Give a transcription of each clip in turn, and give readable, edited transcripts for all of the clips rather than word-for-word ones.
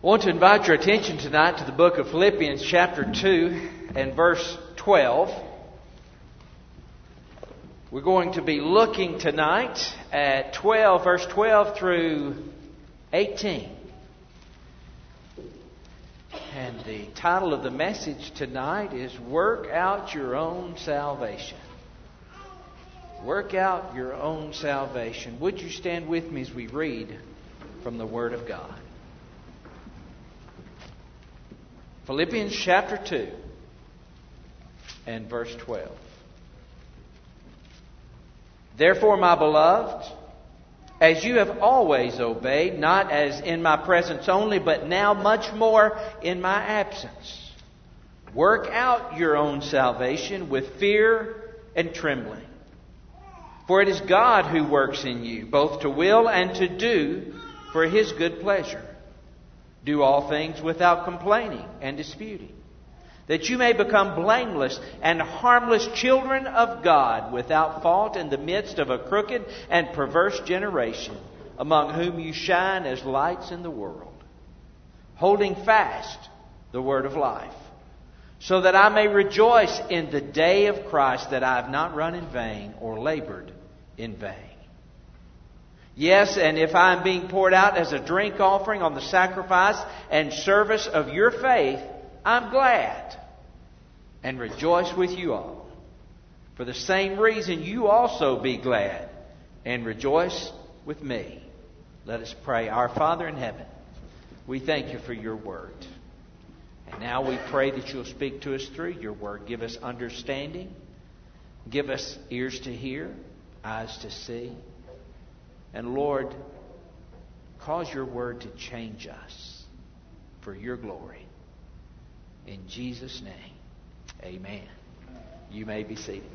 I want to invite your attention tonight to the book of Philippians chapter 2 and verse 12. We're going to be looking tonight at verse 12 through 18. And the title of the message tonight is Work Out Your Own Salvation. Work out your own salvation. Would you stand with me as we read from the Word of God? Philippians chapter 2 and verse 12. Therefore, my beloved, as you have always obeyed, not as in my presence only, but now much more in my absence, work out your own salvation with fear and trembling. For it is God who works in you, both to will and to do for His good pleasure. Do all things without complaining and disputing, that you may become blameless and harmless children of God, without fault in the midst of a crooked and perverse generation, among whom you shine as lights in the world, holding fast the word of life, so that I may rejoice in the day of Christ, that I have not run in vain or labored in vain. Yes, and if I am being poured out as a drink offering on the sacrifice and service of your faith, I'm glad and rejoice with you all. For the same reason, you also be glad and rejoice with me. Let us pray. Our Father in heaven, we thank you for your word. And now we pray that you'll speak to us through your word. Give us understanding. Give us ears to hear, eyes to see. And Lord, cause your word to change us for your glory. In Jesus' name, amen. You may be seated.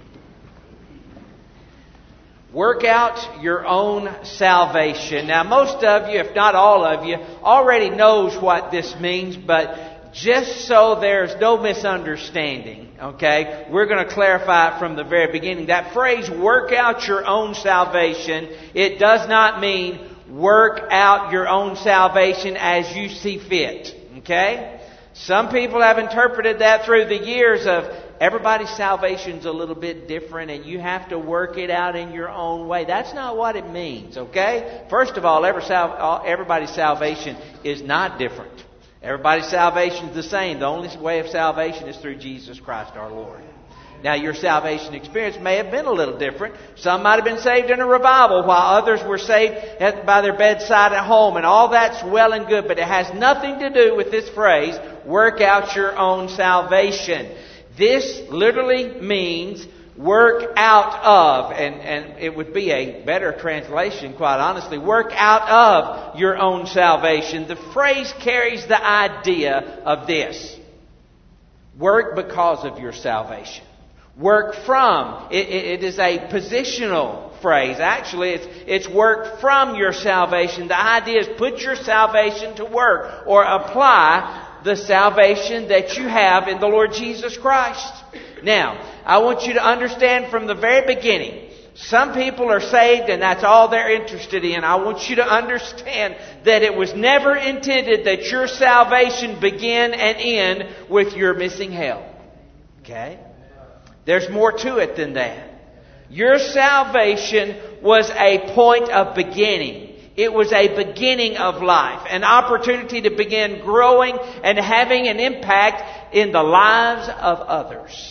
Work out your own salvation. Now, most of you, if not all of you, already knows what this means, but just so there's no misunderstanding, okay, we're going to clarify it from the very beginning. That phrase, work out your own salvation, it does not mean work out your own salvation as you see fit, okay? Some people have interpreted that through the years of everybody's salvation's a little bit different and you have to work it out in your own way. That's not what it means, okay? First of all, everybody's salvation is not different. Everybody's salvation is the same. The only way of salvation is through Jesus Christ our Lord. Now, your salvation experience may have been a little different. Some might have been saved in a revival, while others were saved by their bedside at home. And all that's well and good, but it has nothing to do with this phrase, work out your own salvation. This literally means work out of, and it would be a better translation, quite honestly, work out of your own salvation. The phrase carries the idea of this. Work because of your salvation. Work from. It is a positional phrase. Actually, it's work from your salvation. The idea is put your salvation to work, or apply the salvation that you have in the Lord Jesus Christ. Now, I want you to understand from the very beginning, some people are saved and that's all they're interested in. I want you to understand that it was never intended that your salvation begin and end with your missing hell. Okay? There's more to it than that. Your salvation was a point of beginning. It was a beginning of life, an opportunity to begin growing and having an impact in the lives of others.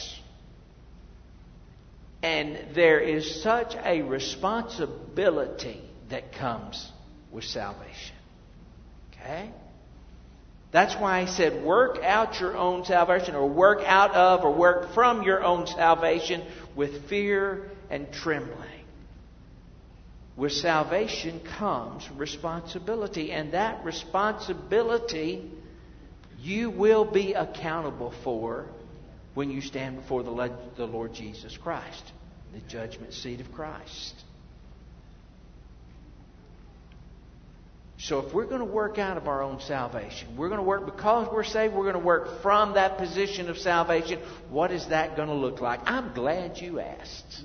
And there is such a responsibility that comes with salvation. Okay? That's why he said, work out your own salvation, or work out of, or work from your own salvation with fear and trembling. With salvation comes responsibility, and that responsibility you will be accountable for when you stand before the Lord Jesus Christ, the judgment seat of Christ. So if we're going to work out of our own salvation, we're going to work because we're saved, we're going to work from that position of salvation. What is that going to look like? I'm glad you asked.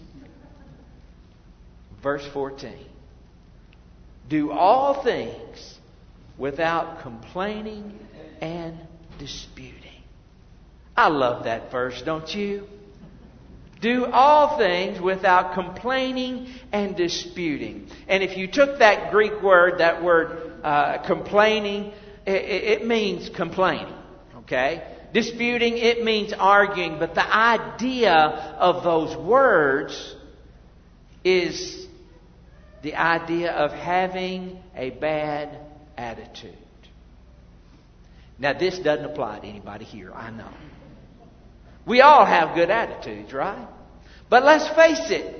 Verse 14. Do all things without complaining and disputing. I love that verse, don't you? Do all things without complaining and disputing. And if you took that Greek word, that word complaining, it means complaining. Okay? Disputing, it means arguing. But the idea of those words is the idea of having a bad attitude. Now, this doesn't apply to anybody here, I know. We all have good attitudes, right? But let's face it.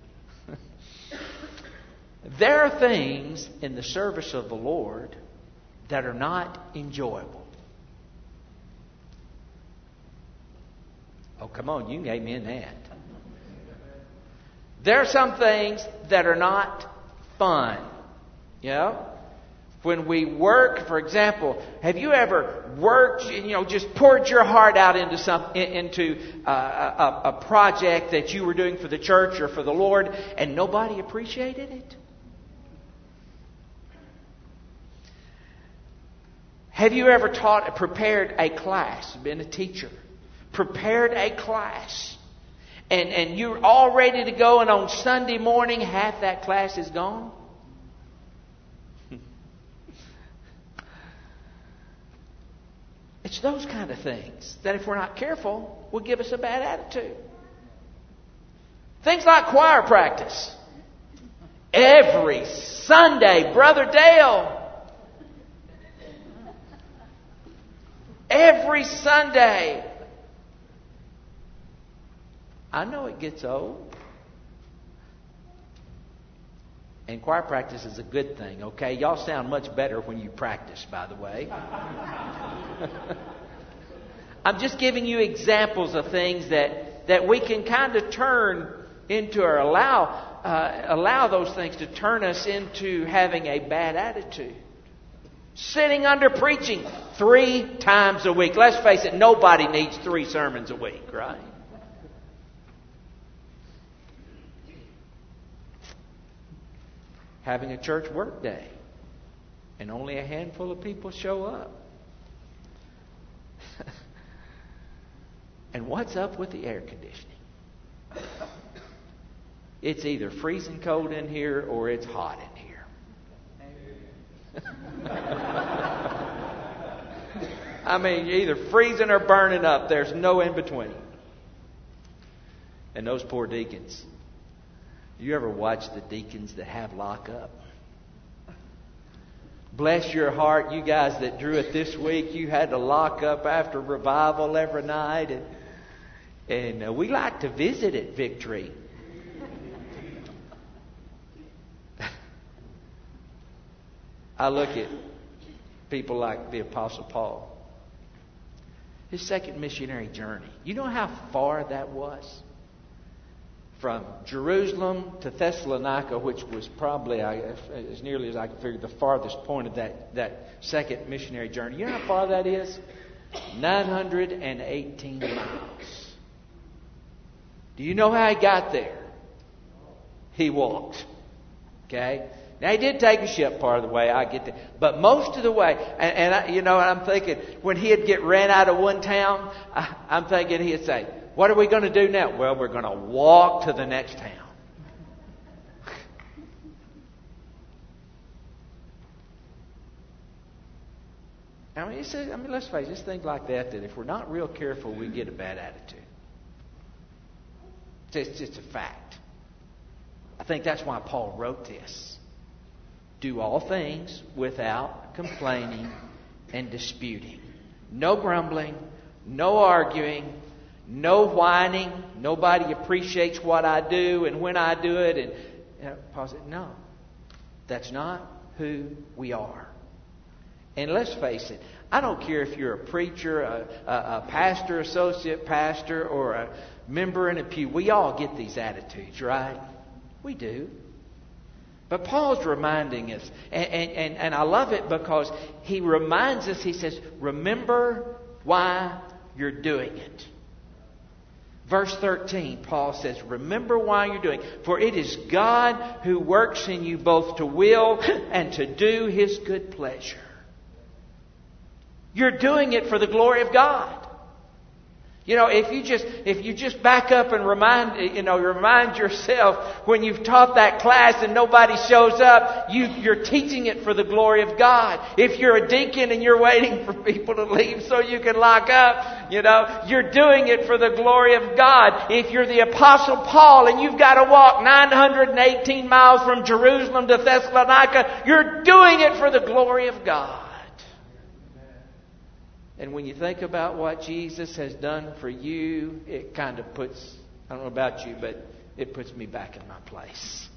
There are things in the service of the Lord that are not enjoyable. Oh, come on, you can amen that. There are some things that are not fun. You know? When we work, for example, have you ever worked, just poured your heart out into a project that you were doing for the church or for the Lord, and nobody appreciated it? Have you ever prepared a class, been a teacher, prepared a class, and you're all ready to go, and on Sunday morning, half that class is gone? It's those kind of things that if we're not careful will give us a bad attitude. Things like choir practice. Every Sunday, Brother Dale. Every Sunday. I know it gets old. And choir practice is a good thing, okay? Y'all sound much better when you practice, by the way. I'm just giving you examples of things that we can kind of turn into, or allow those things to turn us into having a bad attitude. Sitting under preaching 3 times a week. Let's face it, nobody needs 3 sermons a week, right? Having a church work day and only a handful of people show up. And what's up with the air conditioning? It's either freezing cold in here or it's hot in here. I mean, you're either freezing or burning up. There's no in between. And those poor deacons. You ever watch the deacons that have lockup? Bless your heart, you guys that drew it this week. You had to lock up after revival every night. And we like to visit at Victory. I look at people like the Apostle Paul. His second missionary journey. You know how far that was? From Jerusalem to Thessalonica, which was probably, as nearly as I can figure, the farthest point of that second missionary journey. You know how far that is? 918 miles. Do you know how he got there? He walked. Okay? Now, he did take a ship part of the way, I get that. But most of the way, and I'm thinking, when he'd get ran out of one town, I'm thinking he'd say, what are we going to do now? Well, we're going to walk to the next town. Let's face it, it's things like that if we're not real careful, we get a bad attitude. It's just a fact. I think that's why Paul wrote this. Do all things without complaining and disputing. No grumbling, no arguing, no whining. Nobody appreciates what I do and when I do it. And Paul said, no, that's not who we are. And let's face it, I don't care if you're a preacher, a pastor, associate pastor, or a member in a pew. We all get these attitudes, right? We do. But Paul's reminding us, and I love it because he reminds us, he says, remember why you're doing it. Verse 13, Paul says, remember why you're doing it. For it is God who works in you both to will and to do His good pleasure. You're doing it for the glory of God. You know, if you just back up and remind yourself when you've taught that class and nobody shows up, you're teaching it for the glory of God. If you're a deacon and you're waiting for people to leave so you can lock up, you're doing it for the glory of God. If you're the Apostle Paul and you've got to walk 918 miles from Jerusalem to Thessalonica, you're doing it for the glory of God. And when you think about what Jesus has done for you, it kind of puts, I don't know about you, but it puts me back in my place.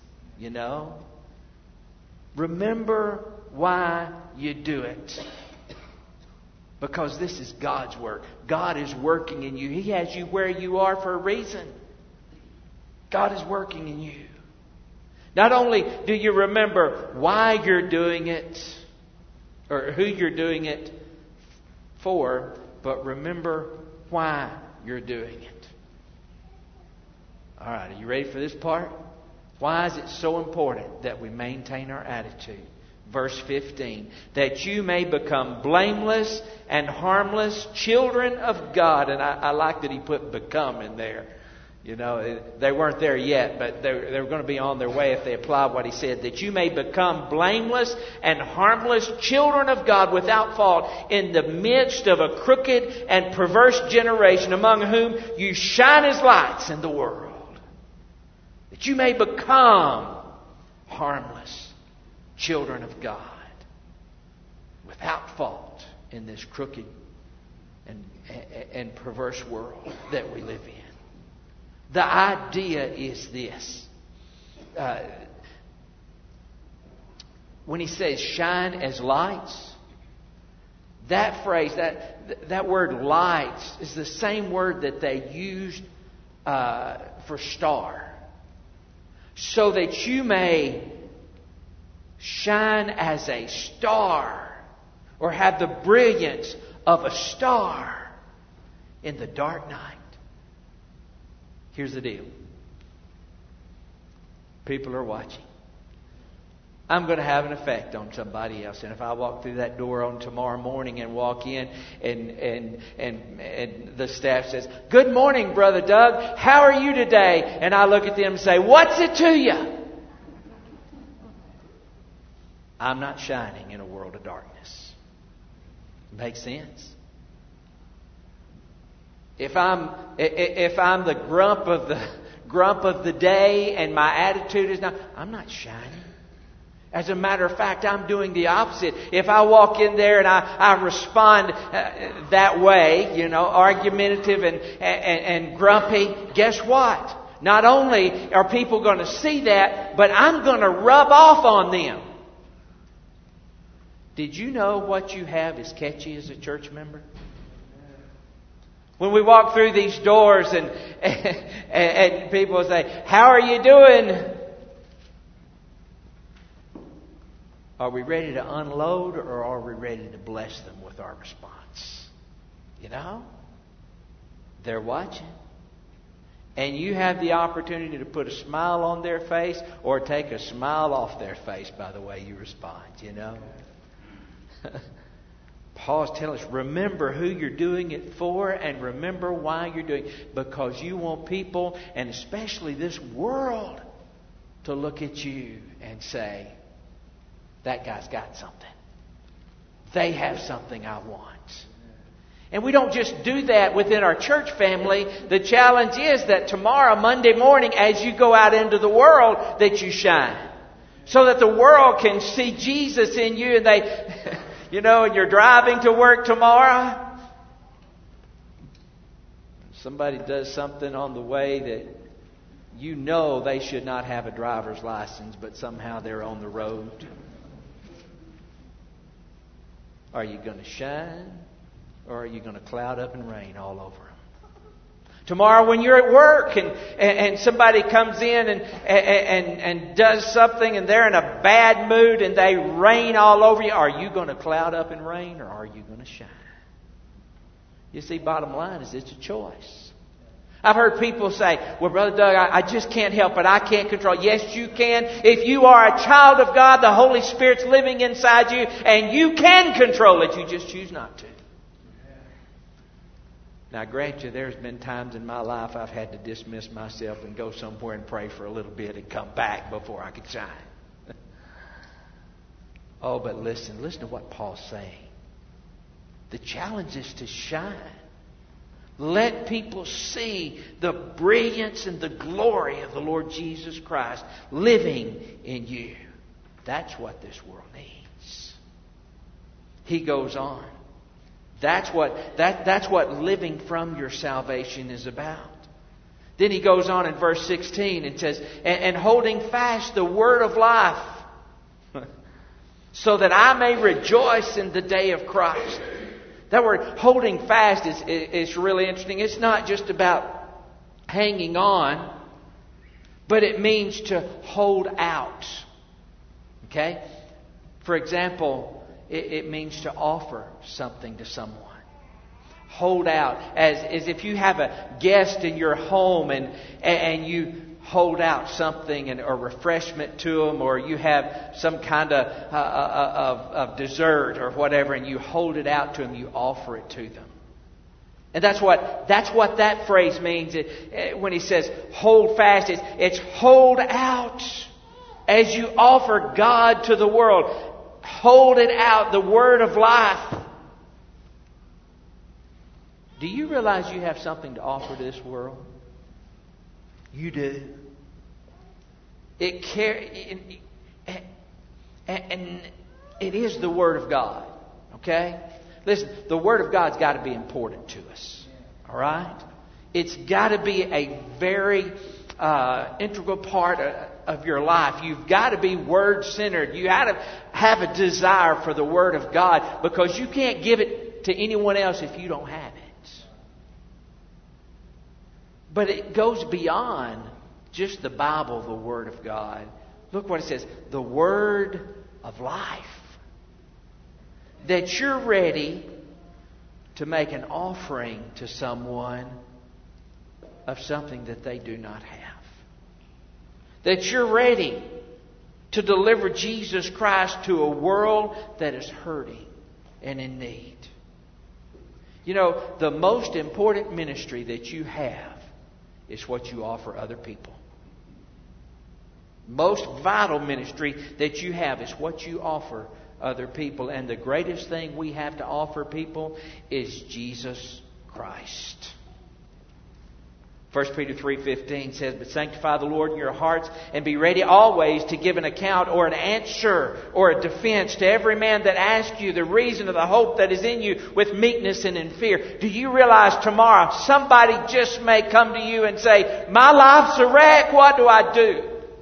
Remember why you do it. Because this is God's work. God is working in you. He has you where you are for a reason. God is working in you. Not only do you remember why you're doing it, or who you're doing it for, but remember why you're doing it. All right, are you ready for this part? Why is it so important that we maintain our attitude? Verse 15, that you may become blameless and harmless children of God. And I like that he put become in there. They weren't there yet, but they were going to be on their way if they applied what he said. That you may become blameless and harmless children of God without fault in the midst of a crooked and perverse generation among whom you shine as lights in the world. That you may become harmless children of God without fault in this crooked and perverse world that we live in. The idea is this. When he says shine as lights, that phrase, that word lights is the same word that they used for star. So that you may shine as a star or have the brilliance of a star in the dark night. Here's the deal. People are watching. I'm going to have an effect on somebody else. And if I walk through that door on tomorrow morning and walk in and the staff says, "Good morning, Brother Doug. How are you today?" And I look at them and say, "What's it to you?" I'm not shining in a world of darkness. Makes sense? If I'm the grump of the day and my attitude is not, I'm not shining. As a matter of fact, I'm doing the opposite. If I walk in there and I respond that way, argumentative and grumpy, guess what? Not only are people going to see that, but I'm going to rub off on them. Did you know what you have is catchy as a church member? When we walk through these doors and people say, "How are you doing?" Are we ready to unload or are we ready to bless them with our response? They're watching. And you have the opportunity to put a smile on their face or take a smile off their face by the way you respond, Paul's telling us, remember who you're doing it for and remember why you're doing it. Because you want people, and especially this world, to look at you and say, that guy's got something. They have something I want. And we don't just do that within our church family. The challenge is that tomorrow, Monday morning, as you go out into the world, that you shine. So that the world can see Jesus in you and they... and you're driving to work tomorrow. Somebody does something on the way that they should not have a driver's license, but somehow they're on the road. Are you going to shine or are you going to cloud up and rain all over them? Tomorrow when you're at work and somebody comes in and does something and they're in a bad mood and they rain all over you, are you going to cloud up and rain or are you going to shine? You see, bottom line is it's a choice. I've heard people say, "Well, Brother Doug, I just can't help it. I can't control it." Yes, you can. If you are a child of God, the Holy Spirit's living inside you and you can control it. You just choose not to. Now, grant you, there's been times in my life I've had to dismiss myself and go somewhere and pray for a little bit and come back before I could shine. Oh, but listen to what Paul's saying. The challenge is to shine. Let people see the brilliance and the glory of the Lord Jesus Christ living in you. That's what this world needs. He goes on. That's what living from your salvation is about. Then he goes on in verse 16 and says, and holding fast the word of life, so that I may rejoice in the day of Christ. That word holding fast is really interesting. It's not just about hanging on, but it means to hold out. Okay? For example, it means to offer something to someone. Hold out. As if you have a guest in your home and you hold out something or refreshment to them, or you have some kind of dessert or whatever, and you hold it out to them, you offer it to them. And that's what that phrase means when he says hold fast. It's hold out as you offer God to the world. Hold it out, the word of life. Do you realize you have something to offer to this world? You do. And it is the Word of God. Okay? Listen, the Word of God's got to be important to us. All right? It's got to be a very integral part of your life. You've got to be Word-centered. You got to have a desire for the Word of God, because you can't give it to anyone else if you don't have it. But it goes beyond just the Bible, the Word of God. Look what it says. The Word of life. That you're ready to make an offering to someone of something that they do not have. That you're ready to deliver Jesus Christ to a world that is hurting and in need. You know, the most important ministry that you have is what you offer other people. Most vital ministry that you have is what you offer other people. And the greatest thing we have to offer people is Jesus Christ. 1 Peter 3:15 says, but sanctify the Lord in your hearts, and be ready always to give an account or an answer or a defense to every man that asks you the reason of the hope that is in you with meekness and in fear. Do you realize tomorrow somebody just may come to you and say, my life's a wreck, what do I do?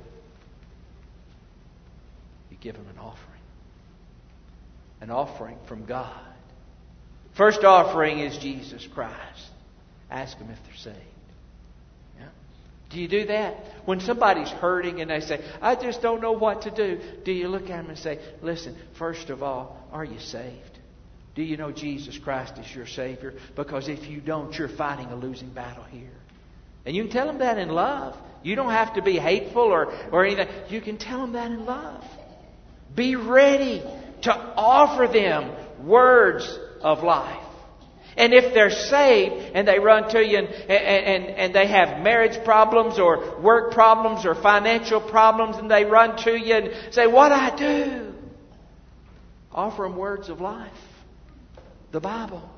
You give them an offering. An offering from God. First offering is Jesus Christ. Ask them if they're saved. Do you do that? When somebody's hurting and they say, I just don't know what to do you look at them and say, listen, first of all, are you saved? Do you know Jesus Christ is your Savior? Because if you don't, you're fighting a losing battle here. And you can tell them that in love. You don't have to be hateful or anything. You can tell them that in love. Be ready to offer them words of life. And if they're saved and they run to you and they have marriage problems or work problems or financial problems, and they run to you and say, what do I do? Offer them words of life. The Bible.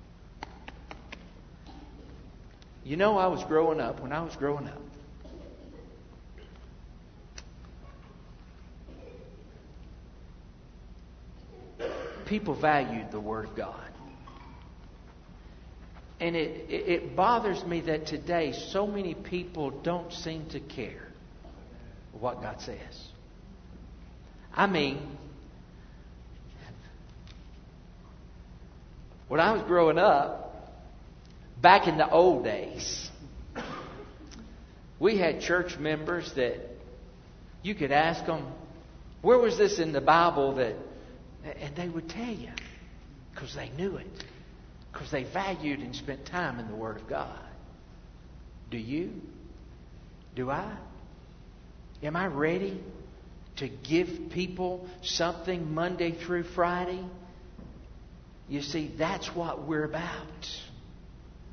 You know, when I was growing up, people valued the Word of God. And it bothers me that today so many people don't seem to care what God says. I mean, when I was growing up, back in the old days, we had church members that you could ask them, where was this in the Bible? And they would tell you, because they knew it. Because they valued and spent time in the Word of God. Do you? Do I? Am I ready to give people something Monday through Friday? You see, that's what we're about.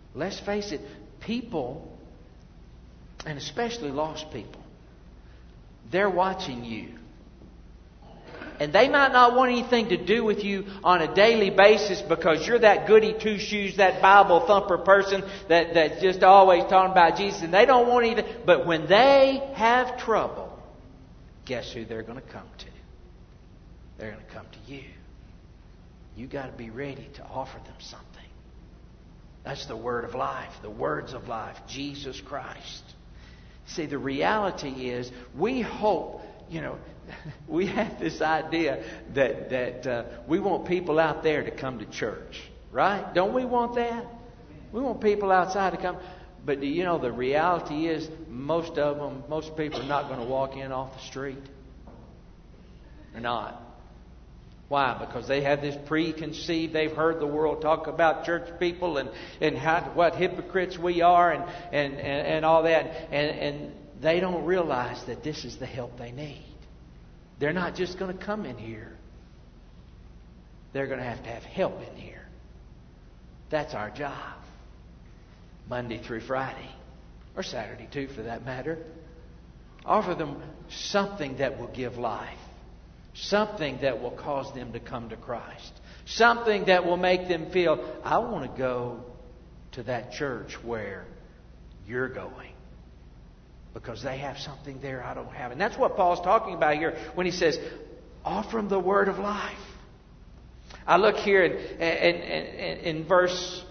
Let's face it, people, and especially lost people, they're watching you. And they might not want anything to do with you on a daily basis because you're that goody two-shoes, that Bible thumper person that's just always talking about Jesus. And they don't want anything. But when they have trouble, guess who they're going to come to? They're going to come to you. You got to be ready to offer them something. That's the word of life, the words of life, Jesus Christ. See, the reality is we hope, we have this idea that we want people out there to come to church, right? Don't we want that? We want people outside to come. But do you know the reality is most people are not going to walk in off the street. They're not. Why? Because they have this preconceived, they've heard the world talk about church people and what hypocrites we are and all that. And they don't realize that this is the help they need. They're not just going to come in here. They're going to have help in here. That's our job. Monday through Friday. Or Saturday too, for that matter. Offer them something that will give life. Something that will cause them to come to Christ. Something that will make them feel, I want to go to that church where you're going. Because they have something there I don't have. And that's what Paul's talking about here when he says, offer them the word of life. I look here in verse,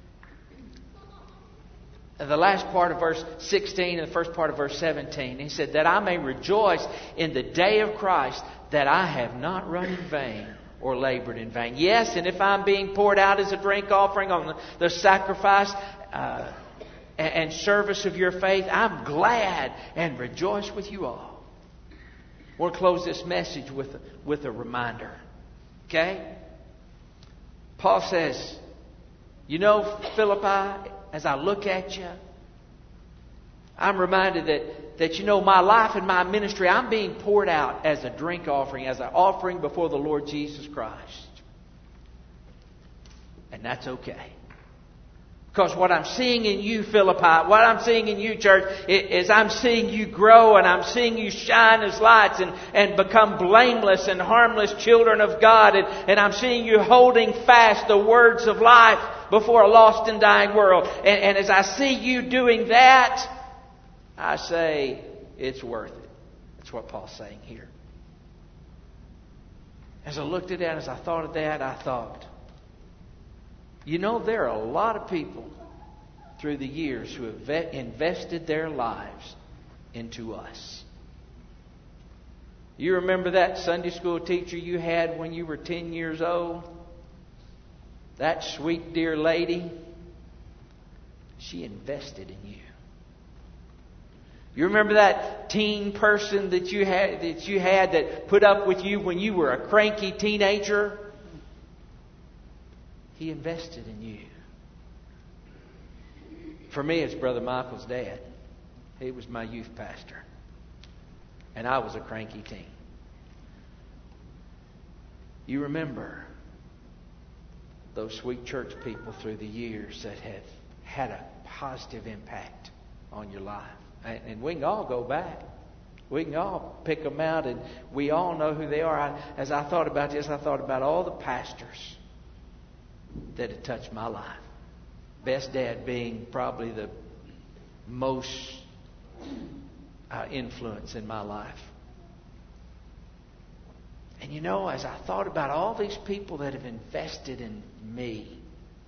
the last part of verse 16 and the first part of verse 17. He said, that I may rejoice in the day of Christ, that I have not run in vain or labored in vain. Yes, and if I'm being poured out as a drink offering on the sacrifice and service of your faith, I'm glad and rejoice with you all. I want to close this message with a reminder. Okay? Paul says, Philippi, as I look at you, I'm reminded that my life and my ministry, I'm being poured out as a drink offering, as an offering before the Lord Jesus Christ. And that's okay. Because what I'm seeing in you, Philippi, what I'm seeing in you, church, is I'm seeing you grow and I'm seeing you shine as lights and become blameless and harmless children of God. And I'm seeing you holding fast the words of life before a lost and dying world. And as I see you doing that, I say, it's worth it. That's what Paul's saying here. As I looked at that, as I thought of that, I thought, there are a lot of people through the years who have invested their lives into us. You remember that Sunday school teacher you had when you were 10 years old? That sweet, dear lady, she invested in you. You remember that teen person that you had that put up with you when you were a cranky teenager? He invested in you. For me, it's Brother Michael's dad. He was my youth pastor. And I was a cranky teen. You remember those sweet church people through the years that have had a positive impact on your life. And we can all go back. We can all pick them out, and we all know who they are. As I thought about this, I thought about all the pastors that had touched my life. Best dad being probably the most influence in my life. And as I thought about all these people that have invested in me,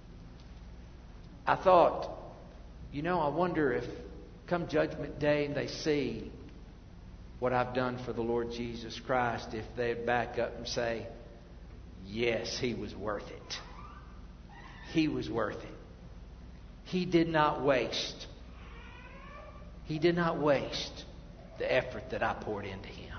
I thought, I wonder if come Judgment Day and they see what I've done for the Lord Jesus Christ, if they'd back up and say, yes, He was worth it. He was worth it. He did not waste. He did not waste the effort that I poured into Him.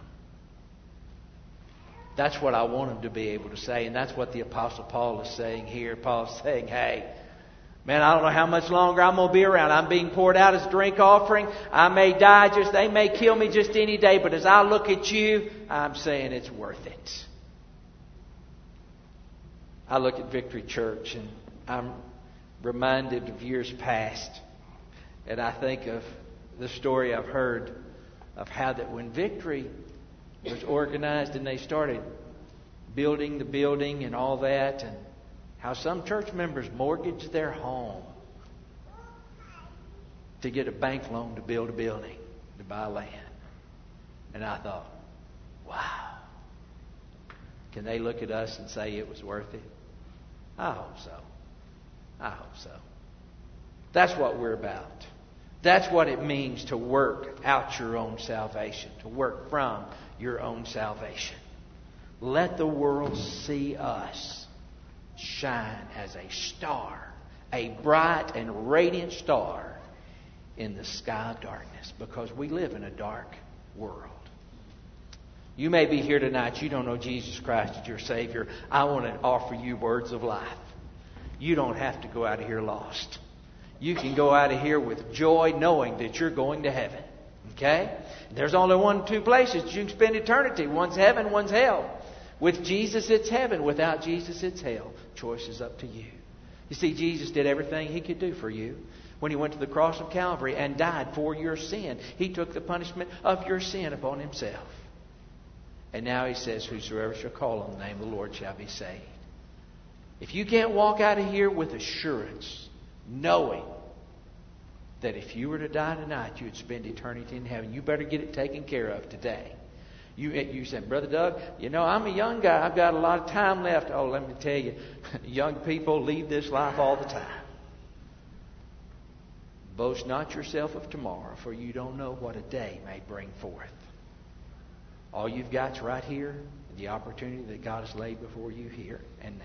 That's what I want them to be able to say, and that's what the Apostle Paul is saying here. Paul's saying, hey, man, I don't know how much longer I'm going to be around. I'm being poured out as a drink offering. I may die they may kill me just any day, but as I look at you, I'm saying it's worth it. I look at Victory Church and reminded of years past. And I think of the story I've heard of how that when Victory was organized and they started building the building and all that, and how some church members mortgaged their home to get a bank loan to build a building, to buy land. And I thought, wow. Can they look at us and say it was worth it? I hope so. I hope so. That's what we're about. That's what it means to work out your own salvation, to work from your own salvation. Let the world see us shine as a star, a bright and radiant star in the sky of darkness, because we live in a dark world. You may be here tonight, you don't know Jesus Christ as your Savior. I want to offer you words of life. You don't have to go out of here lost. You can go out of here with joy, knowing that you're going to heaven. Okay? There's only two places you can spend eternity. One's heaven, one's hell. With Jesus, it's heaven. Without Jesus, it's hell. Choice is up to you. You see, Jesus did everything He could do for you. When He went to the cross of Calvary and died for your sin, He took the punishment of your sin upon Himself. And now He says, whosoever shall call on the name of the Lord shall be saved. If you can't walk out of here with assurance, knowing that if you were to die tonight, you would spend eternity in heaven, you better get it taken care of today. You said, Brother Doug, I'm a young guy. I've got a lot of time left. Oh, let me tell you, young people leave this life all the time. Boast not yourself of tomorrow, for you don't know what a day may bring forth. All you've got is right here, the opportunity that God has laid before you here and now.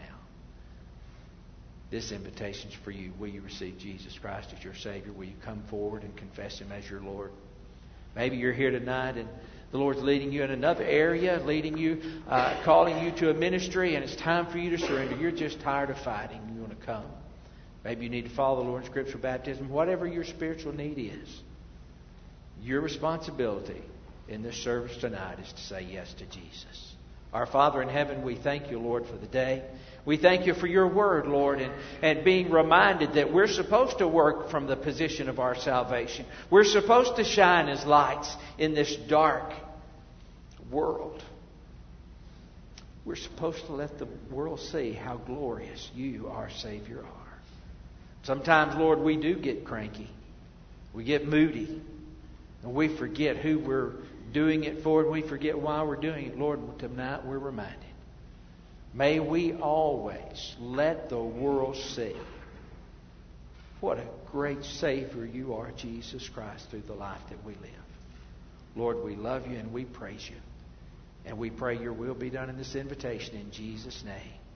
This invitation is for you. Will you receive Jesus Christ as your Savior? Will you come forward and confess Him as your Lord? Maybe you're here tonight and the Lord's leading you in another area, leading you, calling you to a ministry, and it's time for you to surrender. You're just tired of fighting. You want to come. Maybe you need to follow the Lord in scriptural baptism. Whatever your spiritual need is, your responsibility in this service tonight is to say yes to Jesus. Our Father in heaven, we thank you, Lord, for the day. We thank you for your word, Lord, and being reminded that we're supposed to work from the position of our salvation. We're supposed to shine as lights in this dark world. We're supposed to let the world see how glorious you, our Savior, are. Sometimes, Lord, we do get cranky. We get moody. And we forget who we're doing it for, and we forget why we're doing it. Lord, tonight we're reminded. May we always let the world see what a great Savior you are, Jesus Christ, through the life that we live. Lord, we love you and we praise you. And we pray your will be done in this invitation in Jesus' name.